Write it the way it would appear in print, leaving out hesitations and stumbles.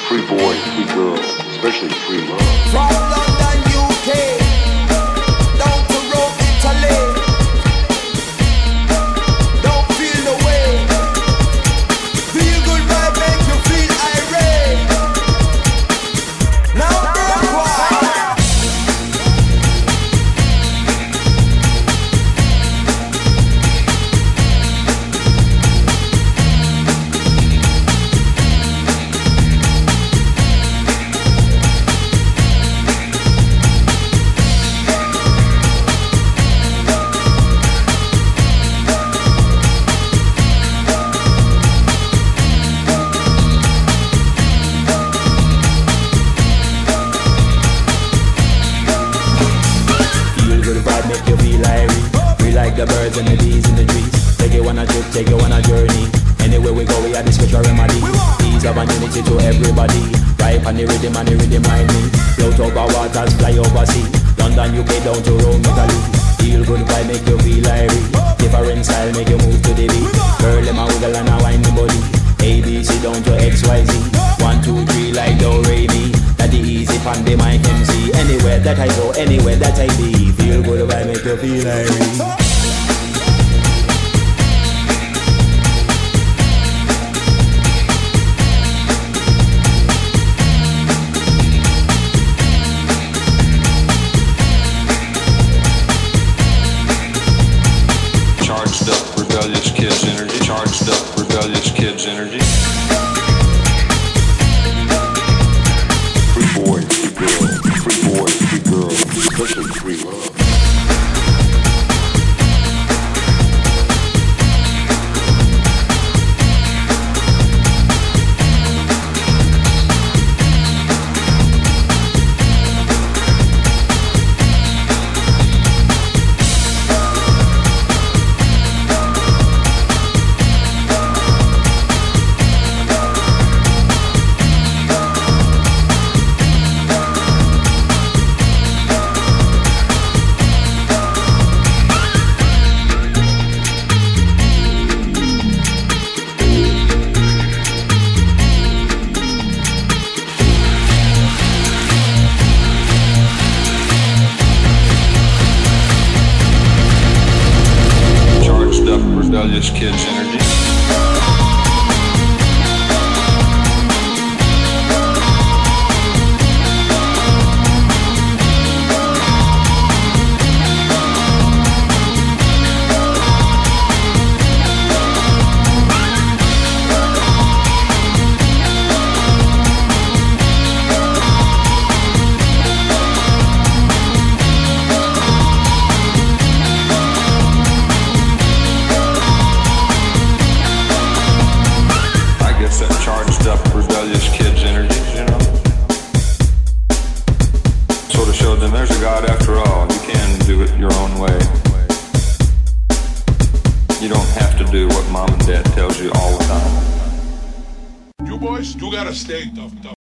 Free boys, free girls, especially free love. From London, UK, down to Rome, Italy. Don't feel the way. Feel good vibe make you feel irate. Now break one. Make you feel irate. We like the birds and the bees in the trees. Take you on a trip, take you on a journey. Anywhere we go, we have the special remedy. Ease of and unity to everybody. Right on the rhythm and the rhythm mind me. Float over waters, fly over sea. London, UK, down to Rome, Italy. Feel good vibe, make you feel irate. Different style, make you move to the beat. Girl, them a wiggle and a wine the body. ABC down to XYZ. 1, 2, 3 like do re mi. That the easy pan the mic MC. Anywhere that I go, anywhere that I be. Feel good vibe, make you feel irate. Charged up rebellious kids energy. Charged up rebellious kids energy. Free boys, free girls, free boys, free girls, especially free love. Rebellious kids energy. Charged up rebellious kids energy, you know. Sort of showed them there's a God after all. You can do it your own way. You don't have to do what mom and dad tells you all the time. You boys, you gotta stay tough.